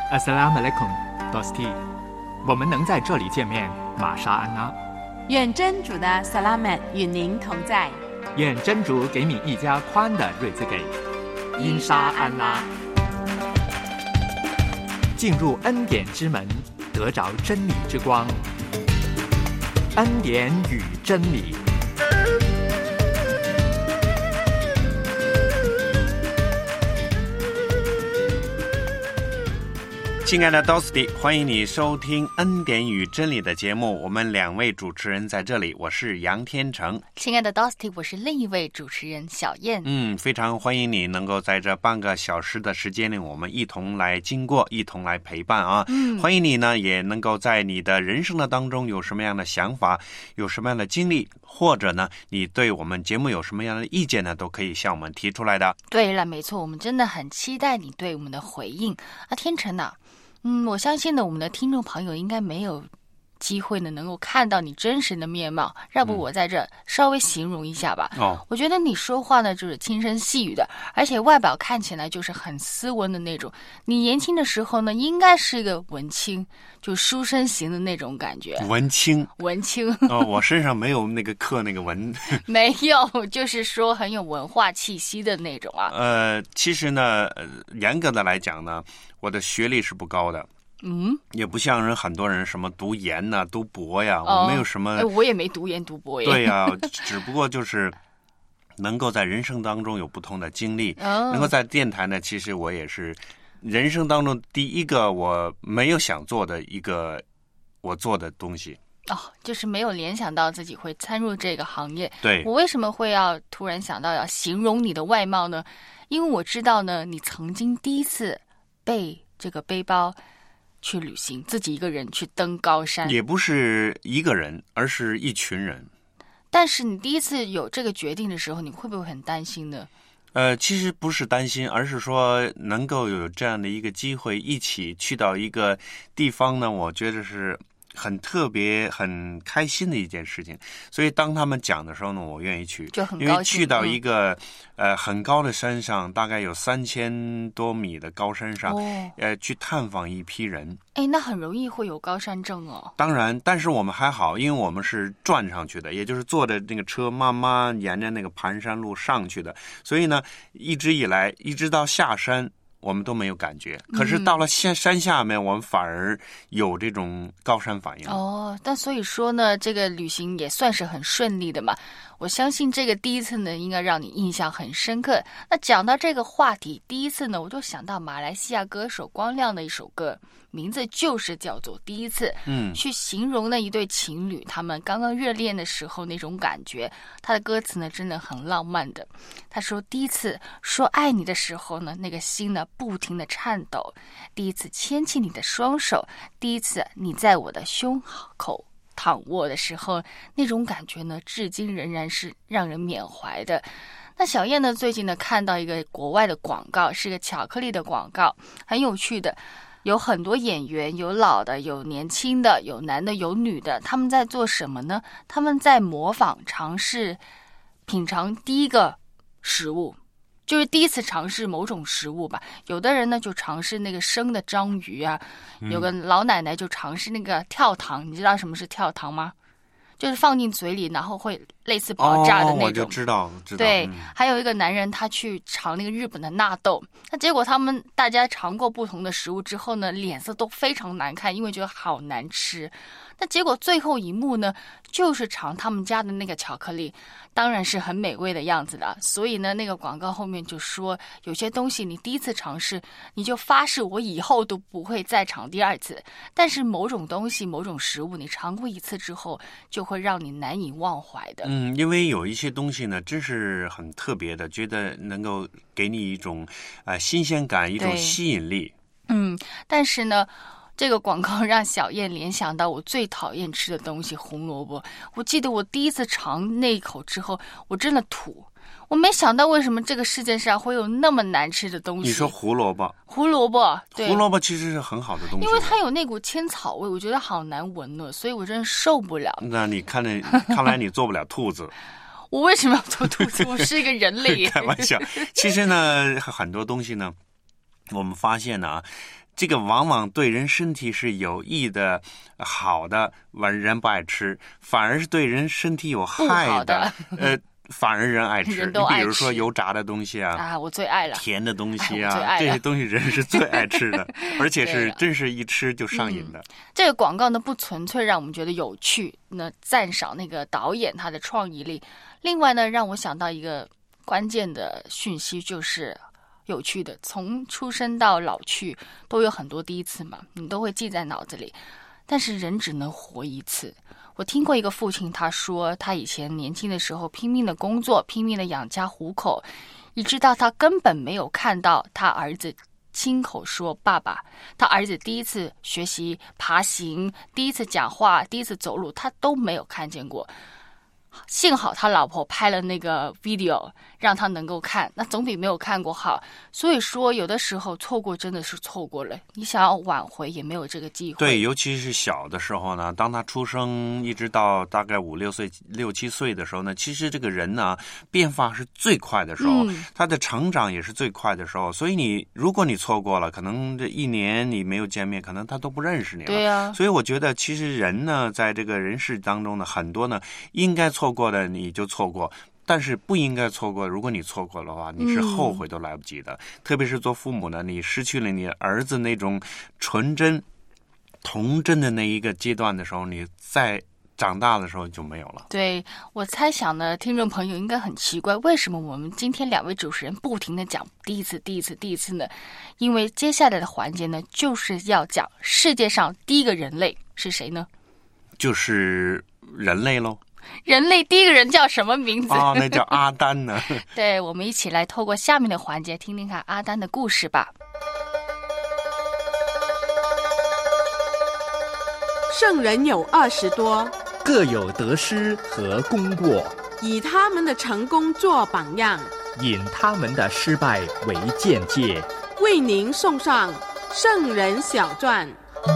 Assalamualaikum, Dosti。我们能在这里见面，玛莎安拉。 愿真主的萨拉曼与您同在。 愿真主给你一家宽的瑞兹给。因沙安拉。进入恩典之门，得着真理之光。恩典与真理。 亲爱的 Dosti， 欢迎你收听恩典与真理的节目，我们两位主持人在这里，我是杨天成。 亲爱的 Dosti， 我是另一位主持人小燕。 非常欢迎你能够在这半个小时的时间里，我们一同来经过，一同来陪伴啊。欢迎你呢，也能够在你的人生的当中有什么样的想法，有什么样的经历，或者呢，你对我们节目有什么样的意见呢，都可以向我们提出来的。 对了，没错，我们真的很期待你对我们的回应啊，天成啊。我相信呢，我们的听众朋友应该没有机会呢能够看到你真实的面貌，要不我在这稍微形容一下吧。我觉得你说话呢就是轻声细语的，而且外表看起来就是很斯文的那种。你年轻的时候呢，应该是一个文青，就书生型的那种感觉。 文青我身上没有那个刻那个文没有，就是说很有文化气息的那种啊。 其实呢，严格的来讲呢，我的学历是不高的。也不像很多人什么读研呐、读博呀，我没有什么。 我也没读研读博呀。 对呀，只不过就是能够在人生当中有不同的经历，能够在电台呢，其实我也是人生当中第一个我没有想做的一个我做的东西。 就是没有联想到自己会参入这个行业。 对， 我为什么会要突然想到要形容你的外貌呢？因为我知道呢，你曾经第一次背这个背包去旅行，自己一个人去登高山。 也不是一个人，而是一群人。 但是你第一次有这个决定的时候，你会不会很担心呢？ 其实不是担心，而是说能够有这样的一个机会一起去到一个地方呢，我觉得是很特别很开心的一件事情。所以当他们讲的时候呢，我愿意去， 就很高兴。 因为去到一个很高的山上，大概有3000多米的高山上，去探访一批人。 那很容易会有高山症哦。 当然，但是我们还好，因为我们是转上去的，也就是坐着那个车慢慢沿着那个盘山路上去的，所以呢，一直以来一直到下山我们都没有感觉，可是到了山下面，我们反而有这种高山反应。 但所以说呢，这个旅行也算是很顺利的嘛。我相信这个第一次呢，应该让你印象很深刻。那讲到这个话题，第一次呢，我就想到马来西亚歌手光亮的一首歌，名字就是叫做《第一次》。去形容那一对情侣他们刚刚热恋的时候那种感觉。他的歌词呢，真的很浪漫的。他说，第一次说爱你的时候呢，那个心呢不停的颤抖。第一次牵起你的双手，第一次你在我的胸口躺卧的时候，那种感觉呢，至今仍然是让人缅怀的。那小燕呢，最近呢看到一个国外的广告，是个巧克力的广告，很有趣的。有很多演员，有老的，有年轻的，有男的，有女的，他们在做什么呢？他们在模仿尝试品尝第一个食物，就是第一次尝试某种食物吧。有的人呢就尝试那个生的章鱼啊，有个老奶奶就尝试那个跳糖。你知道什么是跳糖吗？就是放进嘴里，然后会类似爆炸的那种。 我就知道。 对，还有一个男人他去尝那个日本的纳豆，那结果大家尝过不同的食物之后呢，脸色都非常难看，因为觉得好难吃。那结果最后一幕呢，就是尝他们家的那个巧克力，当然是很美味的样子的。所以呢，那个广告后面就说，有些东西你第一次尝试，你就发誓我以后都不会再尝第二次。但是某种东西、某种食物，你尝过一次之后，就会让你难以忘怀的。 因为有一些东西呢，真是很特别的，觉得能够给你一种新鲜感，一种吸引力。 但是呢，这个广告让小燕联想到我最讨厌吃的东西——红萝卜。我记得我第一次尝那一口之后，我真的吐。我没想到为什么这个世界上会有那么难吃的东西。 你说胡萝卜？ 胡萝卜，对， 胡萝卜其实是很好的东西， 因为它有那股千草味，我觉得好难闻呢，所以我真的受不了。 那你看来你做不了兔子。 我为什么要做兔子？我是一个人类。 开玩笑。其实呢，很多东西呢，我们发现呢， 这个往往对人身体是有益的、好的，人不爱吃；反而是对人身体有害的，反而人爱吃。 人都爱吃。 你比如说油炸的东西啊， 我最爱了。 甜的东西啊，这些东西人是最爱吃的，而且是真是一吃就上瘾的。 这个广告呢，不纯粹让我们觉得有趣，那赞赏那个导演他的创意力。另外呢，让我想到一个关键的讯息，就是有趣的，从出生到老去都有很多第一次嘛，你都会记在脑子里。但是人只能活一次。我听过一个父亲，他说他以前年轻的时候拼命的工作，拼命的养家糊口，一直到他根本没有看到他儿子亲口说爸爸。他儿子第一次学习爬行，第一次讲话，第一次走路，他都没有看见过。幸好他老婆拍了那个 video 让他能够看，那总比没有看过好。所以说有的时候错过真的是错过了，你想要挽回也没有这个机会。 对，尤其是小的时候呢，当他出生一直到大概5、6岁、6、7岁的时候呢，其实这个人呢变化是最快的时候，他的成长也是最快的时候。所以如果你错过了，可能这1年你没有见面，可能他都不认识你了。 对啊。 所以我觉得其实人呢，在这个人世当中呢，很多呢应该错过的你就错过，但是不应该错过，如果你错过的话，你是后悔都来不及的。特别是做父母呢，你失去了你儿子那种纯真童真的那一个阶段的时候，你在长大的时候就没有了。 对，我猜想呢，听众朋友应该很奇怪，为什么我们今天2位主持人不停的讲第一次呢？因为接下来的环节呢，就是要讲世界上第一个人类是谁呢？就是人类咯。 人类第一个人叫什么名字？ 那叫阿丹呢。 对，我们一起来透过下面的环节听听看阿丹的故事吧。 圣人有20多， 各有得失和功过， 以他们的成功做榜样， 引他们的失败为鉴戒， 为您送上圣人小传。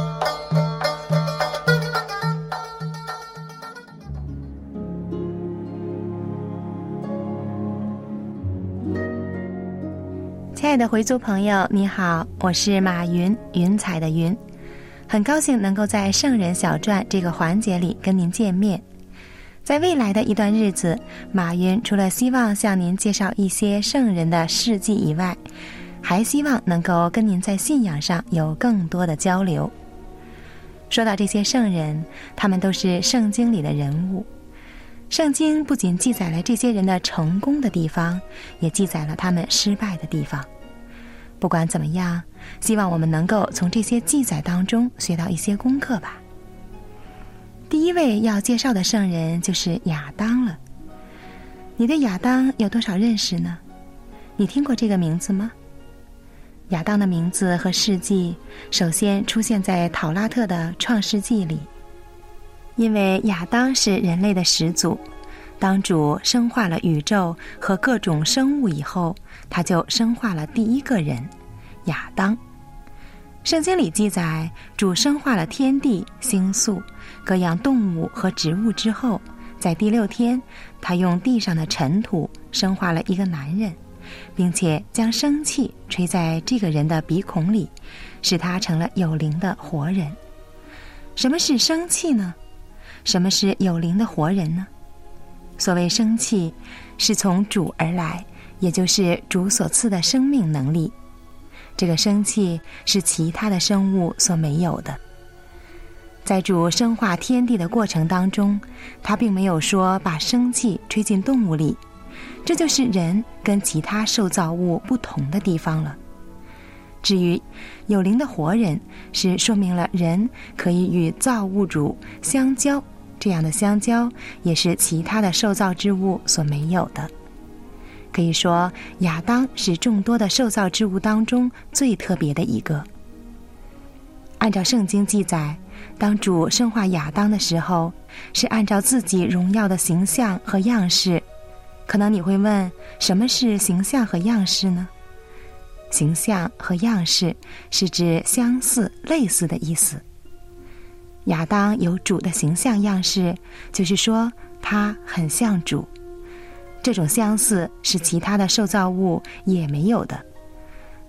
亲爱的回族朋友，你好，我是马云，云彩的云，很高兴能够在圣人小传这个环节里跟您见面。在未来的一段日子，马云除了希望向您介绍一些圣人的事迹以外，还希望能够跟您在信仰上有更多的交流。说到这些圣人，他们都是圣经里的人物。圣经不仅记载了这些人的成功的地方，也记载了他们失败的地方。不管怎么样，希望我们能够从这些记载当中学到一些功课吧。第一位要介绍的圣人就是亚当了。你对亚当有多少认识呢？你听过这个名字吗？亚当的名字和事迹首先出现在陶拉特的创世纪里。因为亚当是人类的始祖，当主生化了宇宙和各种生物以后，他就生化了第一个人亚当。圣经里记载，主生化了天地星宿各样动物和植物之后，在第6天，他用地上的尘土生化了一个男人，并且将生气吹在这个人的鼻孔里，使他成了有灵的活人。什么是生气呢？什么是有灵的活人呢？所谓生气，是从主而来，也就是主所赐的生命能力。这个生气是其他的生物所没有的。在主生化天地的过程当中，他并没有说把生气吹进动物里，这就是人跟其他受造物不同的地方了。至于有灵的活人，是说明了人可以与造物主相交，这样的相交也是其他的受造之物所没有的。可以说，亚当是众多的受造之物当中最特别的一个。按照圣经记载，当主生化亚当的时候，是按照自己荣耀的形象和样式。可能你会问，什么是形象和样式呢？形象和样式是指相似、类似的意思。亚当有主的形象样式，就是说他很像主。这种相似是其他的受造物也没有的。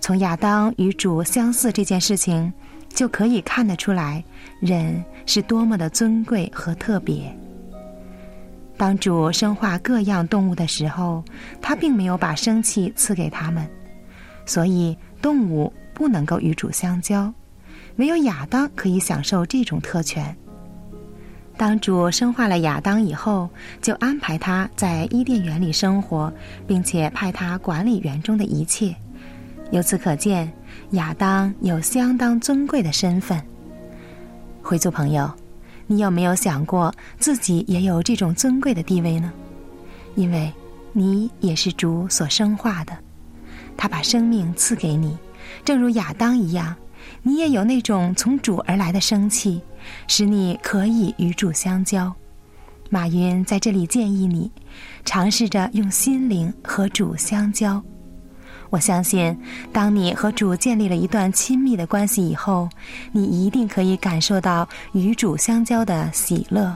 从亚当与主相似这件事情，就可以看得出来，人是多么的尊贵和特别。当主生化各样动物的时候，他并没有把生气赐给他们，所以动物不能够与主相交，唯有亚当可以享受这种特权。当主生化了亚当以后，就安排他在伊甸园里生活，并且派他管理园中的一切。由此可见，亚当有相当尊贵的身份。会族朋友，你有没有想过自己也有这种尊贵的地位呢？因为你也是主所生化的，他把生命赐给你，正如亚当一样，你也有那种从主而来的生气，使你可以与主相交。马云在这里建议你，尝试着用心灵和主相交。我相信，当你和主建立了一段亲密的关系以后，你一定可以感受到与主相交的喜乐。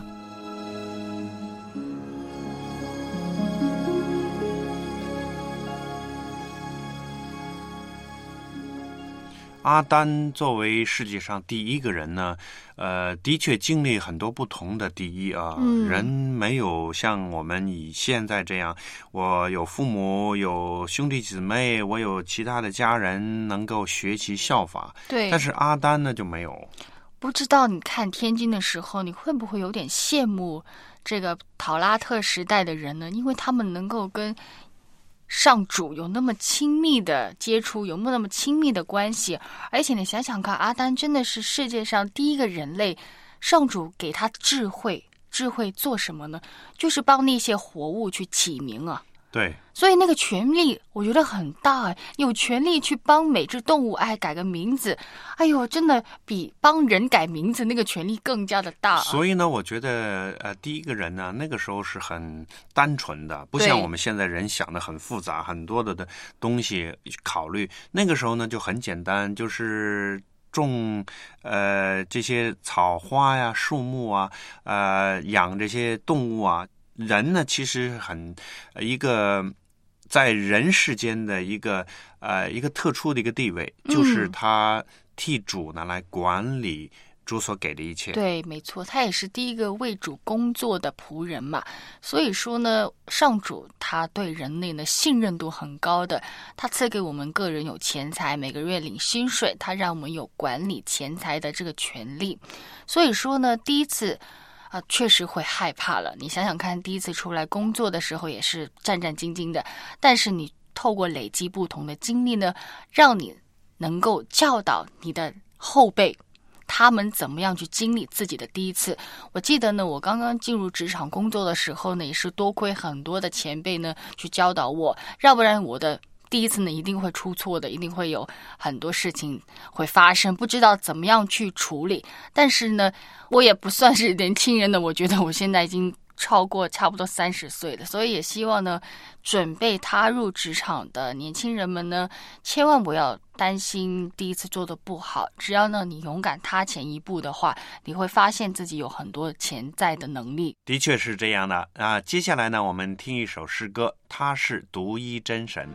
阿丹作为世界上第一个人呢，的确经历很多不同的第一啊。人没有像我们以现在这样，我有父母，有兄弟姊妹，我有其他的家人能够学习效法。 对， 但是阿丹呢就没有。 不知道你看天津的时候，你会不会有点羡慕这个陶拉特时代的人呢？因为他们能够跟上主有那么亲密的接触，有那么亲密的关系。而且你想想看，阿丹真的是世界上第一个人类，上主给他智慧做什么呢？就是帮那些活物去起名啊。 对， 所以那个权力我觉得很大，有权力去帮每只动物改个名字，哎呦，真的比帮人改名字那个权力更加的大。 所以呢，我觉得第一个人呢，那个时候是很单纯的，不像我们现在人想的很复杂，很多的东西考虑。那个时候呢就很简单，就是种这些草花呀、树木啊，养这些动物啊。人呢，其实很一个在人世间的一个特殊的一个地位，就是他替主呢来管理主所给的一切。 对，没错，他也是第一个为主工作的仆人嘛。所以说呢，上主他对人类的信任度很高的，他赐给我们个人有钱财，每个月领薪水，他让我们有管理钱财的这个权利。所以说呢，第一次确实会害怕了。你想想看，第一次出来工作的时候也是战战兢兢的，但是你透过累积不同的经历呢，让你能够教导你的后辈，他们怎么样去经历自己的第一次。我记得呢，我刚刚进入职场工作的时候呢，也是多亏很多的前辈呢去教导我，要不然我的第一次呢一定会出错的，一定会有很多事情会发生，不知道怎么样去处理。但是呢，我也不算是年轻人的，我觉得我现在已经超过差不多30岁了，所以也希望呢，准备踏入职场的年轻人们呢，千万不要担心第一次做的不好，只要呢你勇敢踏前一步的话，你会发现自己有很多潜在的能力。 的确是这样的啊。接下来呢，我们听一首诗歌，他是独一真神。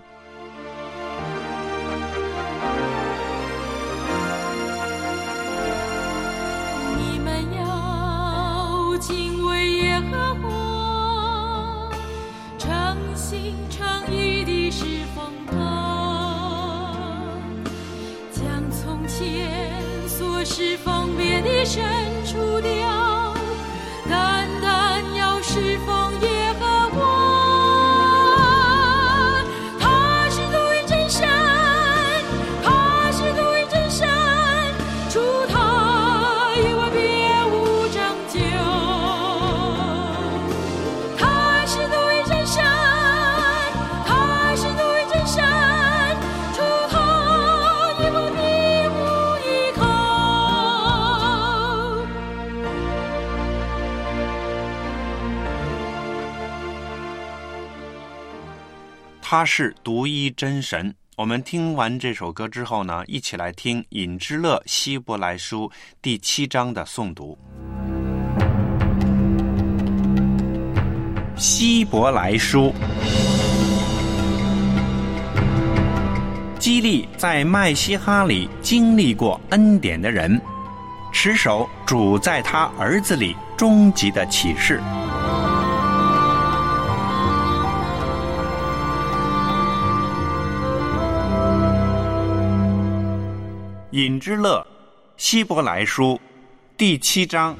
你们要敬畏耶和华，诚心诚意地侍奉他，将从前所侍奉别的神除掉，单单要侍奉耶和华。 他是独一真神。我们听完这首歌之后呢，一起来听尹之乐希伯来书第7章的诵读。希伯来书激励在麦西哈里经历过恩典的人，持守主在他儿子里终极的启示。引之乐，希伯来书第7章。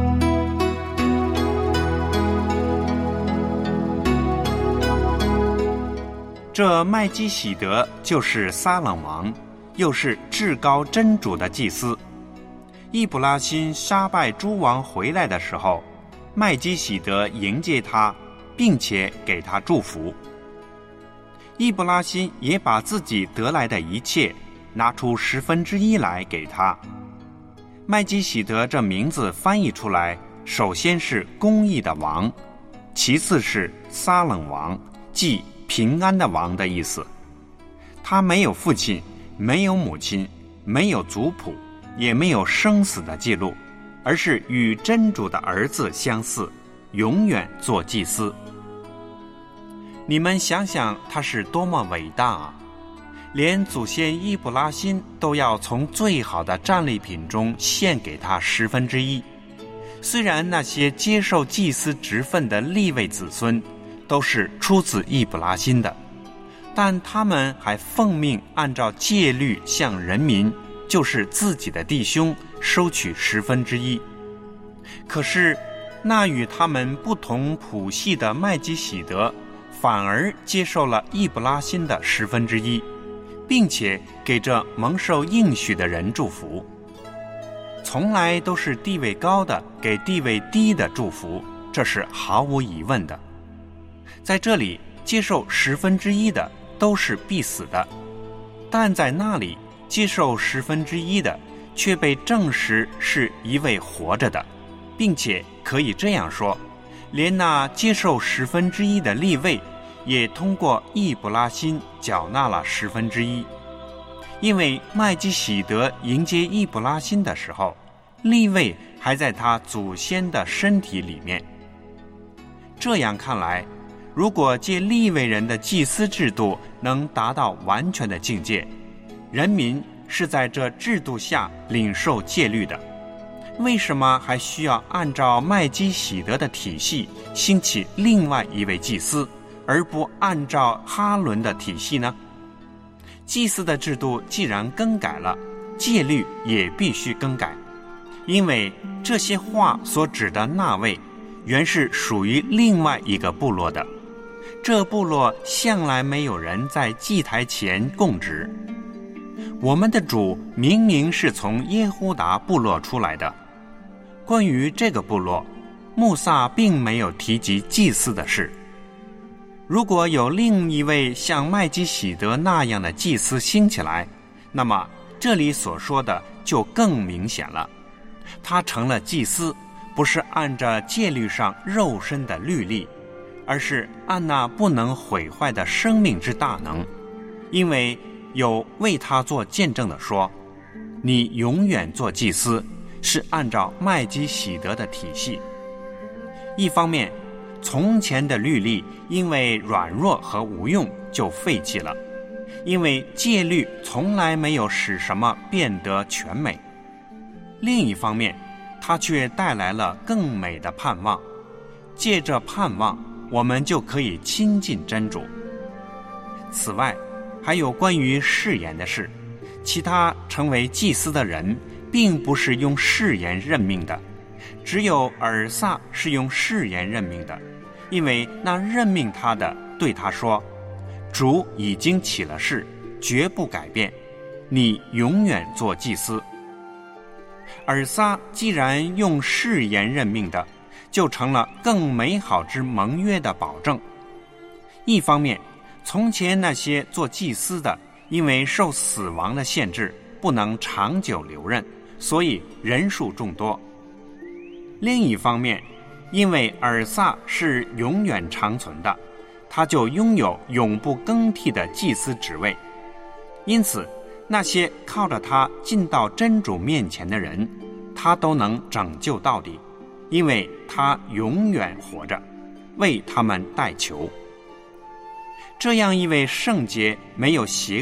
这麦基洗德就是撒冷王，又是至高真主的祭司。易卜拉欣杀败诸王回来的时候，麦基洗德迎接他，并且给他祝福。易卜拉欣也把自己得来的一切拿出1/10来给他。麦基洗德这名字翻译出来，首先是公义的王，其次是撒冷王，即平安的王的意思。他没有父亲，没有母亲，没有族谱，也没有生死的记录，而是与真主的儿子相似，永远做祭司。你们想想他是多么伟大啊！连祖先易卜拉欣都要从最好的战利品中献给他1/10。虽然那些接受祭司职分的利未子孙都是出自易卜拉欣的，但他们还奉命按照戒律向人民，就是自己的弟兄，收取1/10。可是那与他们不同谱系的麦基洗德反而接受了易卜拉欣的1/10，并且给这蒙受应许的人祝福。从来都是地位高的给地位低的祝福，这是毫无疑问的。在这里接受1/10的都是必死的，但在那里接受1/10的却被证实是一位活着的，并且可以这样说，连那接受1/10的利未也通过易卜拉欣缴纳了1/10。因为麦基洗德迎接易卜拉欣的时候，利未还在他祖先的身体里面。这样看来，如果借利未人的祭司制度能达到完全的境界，人民是在这制度下领受戒律的，为什么还需要按照麦基洗德的体系兴起另外一位祭司，而不按照哈伦的体系呢？祭司的制度既然更改了，戒律也必须更改，因为这些话所指的那位原是属于另外一个部落的，这部落向来没有人在祭台前供职。我们的主明明是从耶呼达部落出来的，关于这个部落，穆萨并没有提及祭司的事。如果有另一位像麦基洗德那样的祭司兴起来，那么这里所说的就更明显了。他成了祭司，不是按着戒律上肉身的律例，而是按那不能毁坏的生命之大能。因为有为他做见证的说，你永远做祭司，是按照麦基洗德的体系。一方面，从前的律例因为软弱和无用就废弃了，因为戒律从来没有使什么变得全美。另一方面，它却带来了更美的盼望，借着盼望，我们就可以亲近真主。此外，还有关于誓言的事，其他成为祭司的人并不是用誓言任命的，只有尔撒是用誓言任命的，因为那任命他的对他说，主已经起了誓，绝不改变，你永远做祭司。尔撒既然用誓言任命的，就成了更美好之盟约的保证。一方面，从前那些做祭司的因为受死亡的限制，不能长久留任，所以人数众多。另一方面，因为尔撒是永远长存的，他就拥有永不更替的祭司职位。因此，那些靠着他进到真主面前的人，他都能拯救到底，因为他永远活着，为他们代求。这样一位圣洁、没有邪恶、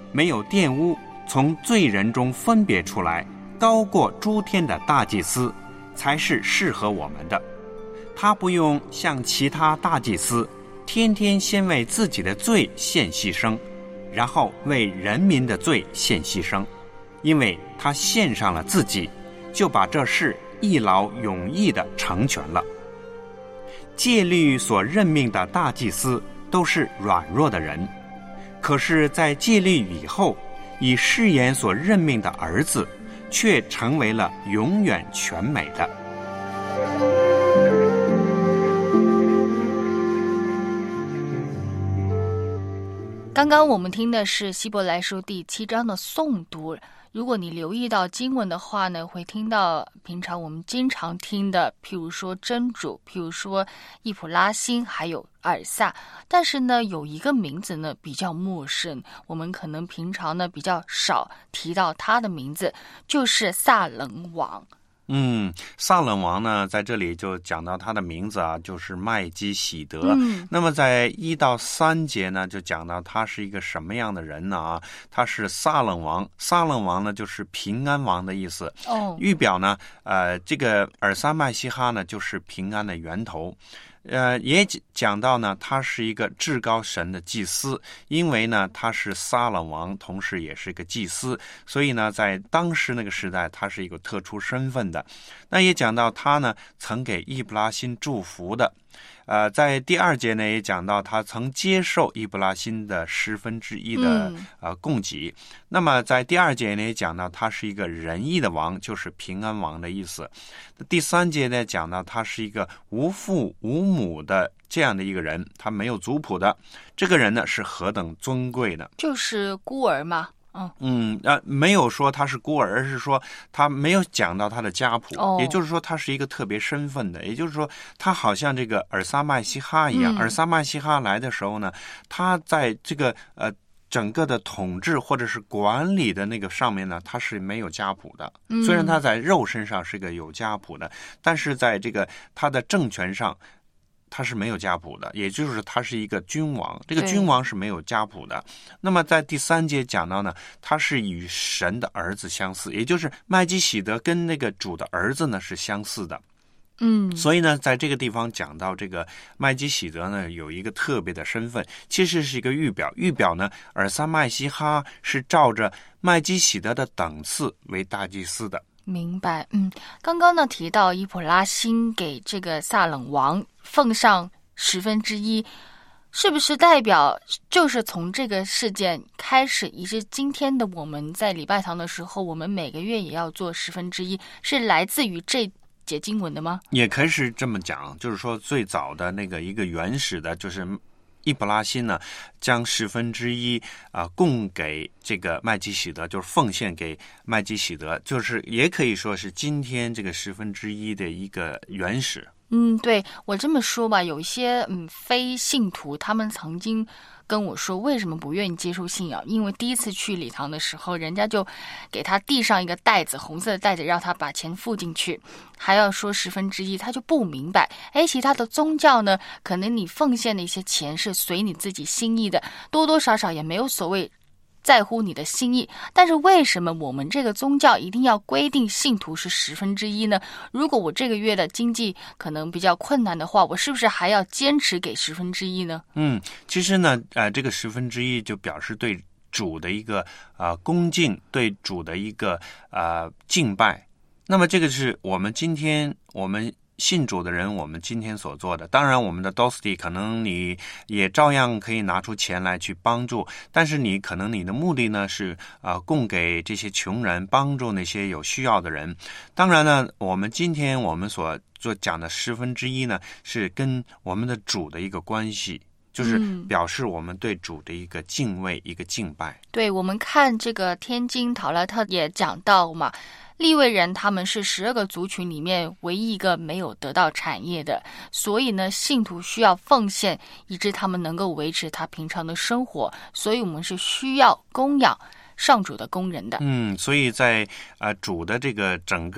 没有玷污，从罪人中分别出来，高过诸天的大祭司，才是适合我们的。他不用像其他大祭司天天先为自己的罪献牺牲，然后为人民的罪献牺牲，因为他献上了自己，就把这事一劳永逸地成全了。戒律所任命的大祭司都是软弱的人，可是在戒律以后，以誓言所任命的儿子却成为了永远全美的。 刚刚我们听的是希伯来书第7章的诵读。如果你留意到经文的话呢，会听到平常我们经常听的，譬如说真主，譬如说易普拉欣，还有尔撒。但是呢，有一个名字呢比较陌生，我们可能平常呢比较少提到他的名字，就是撒冷王。 撒冷王呢，在这里就讲到他的名字啊，就是麦基洗德。那么在1到3节呢，就讲到他是一个什么样的人呢？啊，他是撒冷王。撒冷王呢，就是平安王的意思。预表呢，这个尔撒麦希哈呢，就是平安的源头。也讲到呢，他是一个至高神的祭司，因为呢，他是撒冷王，同时也是一个祭司，所以呢，在当时那个时代，他是一个特殊身份的。那也讲到他呢，曾给易布拉欣祝福的。在第2节呢，也讲到他曾接受易布拉欣的1/10的供给。那么在第2节呢，也讲到他是一个仁义的王，就是平安王的意思。第3节呢，讲到他是一个无父无母的这样的一个人，他没有族谱的。这个人呢，是何等尊贵呢？ 就是孤儿嘛。 没有说他是孤儿，而是说他没有讲到他的家谱，也就是说他是一个特别身份的，也就是说他好像这个尔撒麦希哈一样。尔撒麦希哈来的时候呢，他在这个整个的统治或者是管理的那个上面呢，他是没有家谱的。虽然他在肉身上是个有家谱的，但是在这个他的政权上他是没有家谱的，也就是他是一个君王，这个君王是没有家谱的。那么在第3节讲到呢，他是与神的儿子相似，也就是麦基洗德跟那个主的儿子呢是相似的。所以呢，在这个地方讲到这个麦基洗德呢，有一个特别的身份，其实是一个预表呢，尔撒麦希哈是照着麦基洗德的等次为大祭司的。 明白。刚刚呢提到伊普拉欣给这个撒冷王奉上1/10，是不是代表就是从这个事件开始，以致今天的我们在礼拜堂的时候，我们每个月也要做1/10，是来自于这节经文的吗？ 也可以是这么讲，就是说最早的那个一个原始的，就是易普拉欣呢，将1/10供给这个麦基洗德，就是奉献给麦基洗德，就是也可以说是今天这个1/10的一个原始。 对，我这么说吧，有一些非信徒，他们曾经跟我说为什么不愿意接受信仰，因为第一次去礼堂的时候，人家就给他递上一个袋子，红色的袋子，让他把钱付进去，还要说1/10，他就不明白。其他的宗教呢，可能你奉献的一些钱是随你自己心意的，多多少少也没有所谓在乎你的心意，但是为什么我们这个宗教一定要规定信徒是1/10呢？如果我这个月的经济可能比较困难的话，我是不是还要坚持给1/10呢？ 其实呢，这个1/10就表示对主的一个恭敬，对主的一个敬拜。那么这个是我们今天我们信主的人，我们今天所做的。当然我们的 Dosti 可能你也照样可以拿出钱来去帮助，但是你可能你的目的呢是供给这些穷人，帮助那些有需要的人。当然呢，我们今天我们所讲的1/10呢，是跟我们的主的一个关系，就是表示我们对主的一个敬畏，一个敬拜。 对，我们看这个天经陶拉特也讲到嘛，利未人他们是12个族群里面唯一一个没有得到产业的，所以呢，信徒需要奉献，以致他们能够维持他平常的生活，所以我们是需要供养上主的工人的。 所以在主的这个整个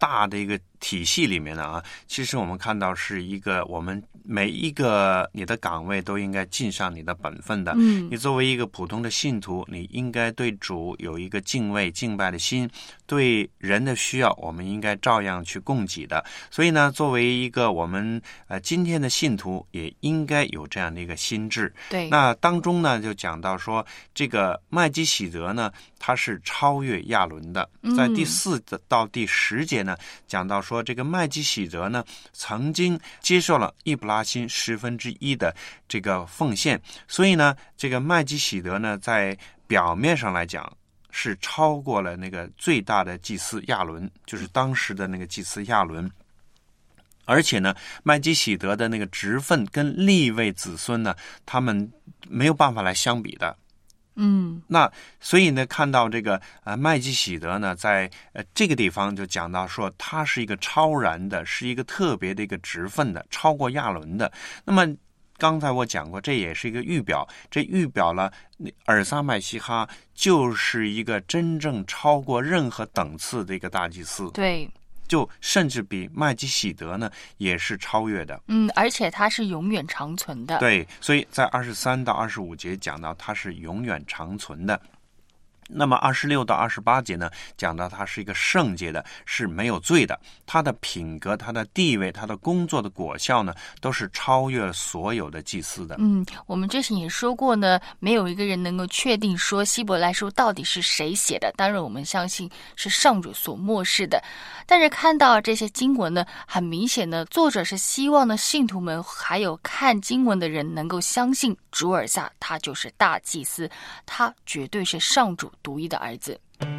大的一个体系里面呢其实我们看到是一个我们每一个你的岗位都应该尽上你的本分的。你作为一个普通的信徒，你应该对主有一个敬畏敬拜的心，对人的需要我们应该照样去供给的。所以呢，作为一个我们今天的信徒也应该有这样的一个心智。 对， 那当中呢就讲到说，这个麦基洗德呢他是超越亚伦的。在第4到第10节呢讲到说，这个麦基洗德呢曾经接受了易卜拉欣1/10的这个奉献，所以呢这个麦基洗德呢在表面上来讲是超过了那个最大的祭司亚伦，就是当时的那个祭司亚伦。而且呢麦基洗德的那个职分跟利未子孙呢他们没有办法来相比的。那所以呢看到这个麦基洗德呢在这个地方就讲到说，他是一个超然的，是一个特别的一个职分的，超过亚伦的。那么刚才我讲过，这也是一个预表，这预表了尔撒麦西哈就是一个真正超过任何等次的一个大祭司。 对， 就甚至比麦基洗德呢也是超越的。 而且它是永远长存的。 对，所以在23到25节讲到它是永远长存的。那么26到28节呢讲到他是一个圣洁的，是没有罪的，他的品格，他的地位，他的工作的果效呢都是超越了所有的祭司的。 我们之前也说过呢，没有一个人能够确定说希伯来书到底是谁写的，当然我们相信是上主所默示的。但是看到这些经文呢，很明显呢，作者是希望呢信徒们还有看经文的人能够相信主尔撒他就是大祭司，他绝对是上主独一的儿子。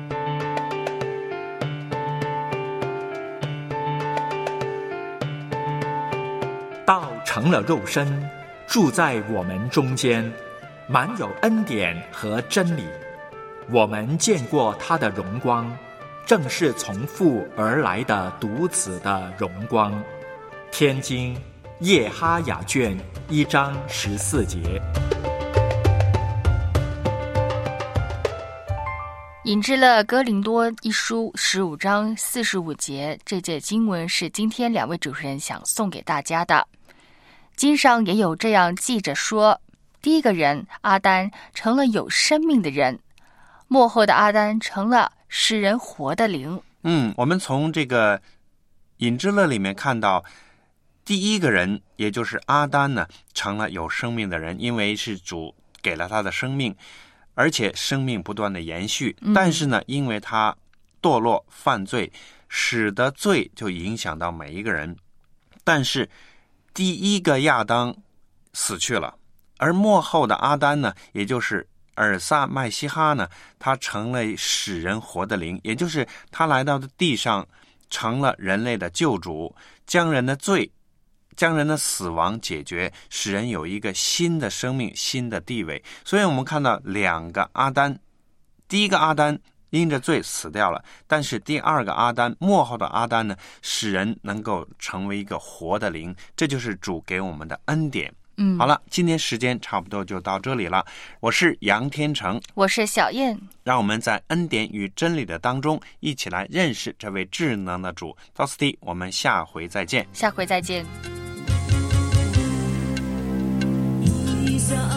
道成了肉身，住在我们中间，满有恩典和真理。我们见过他的荣光，正是从父而来的独子的荣光。天经耶哈雅卷1章14节。 引致了哥林多一书15章45节，这节经文是今天2位主持人想送给大家的。经上也有这样记着说，第一个人阿丹成了有生命的人，末后的阿丹成了使人活的灵。 我们从这个引致了里面看到，第一个人也就是阿丹呢成了有生命的人，因为是主给了他的生命，而且生命不断的延续。但是呢因为他堕落犯罪，使得罪就影响到每一个人。但是第一个亚当死去了，而末后的阿丹呢，也就是尔撒麦西哈呢，他成了使人活的灵，也就是他来到的地上成了人类的救主，将人的罪，将人的死亡解决，使人有一个新的生命，新的地位。所以我们看到2个阿丹，第一个阿丹因着罪死掉了，但是第2个阿丹，末后的阿丹呢，使人能够成为一个活的灵，这就是主给我们的恩典。好了，今天时间差不多就到这里了。我是杨天成， 我是小燕，让我们在恩典与真理的当中一起来认识这位智能的主。到此地，我们下回再见。 下回再见。 一下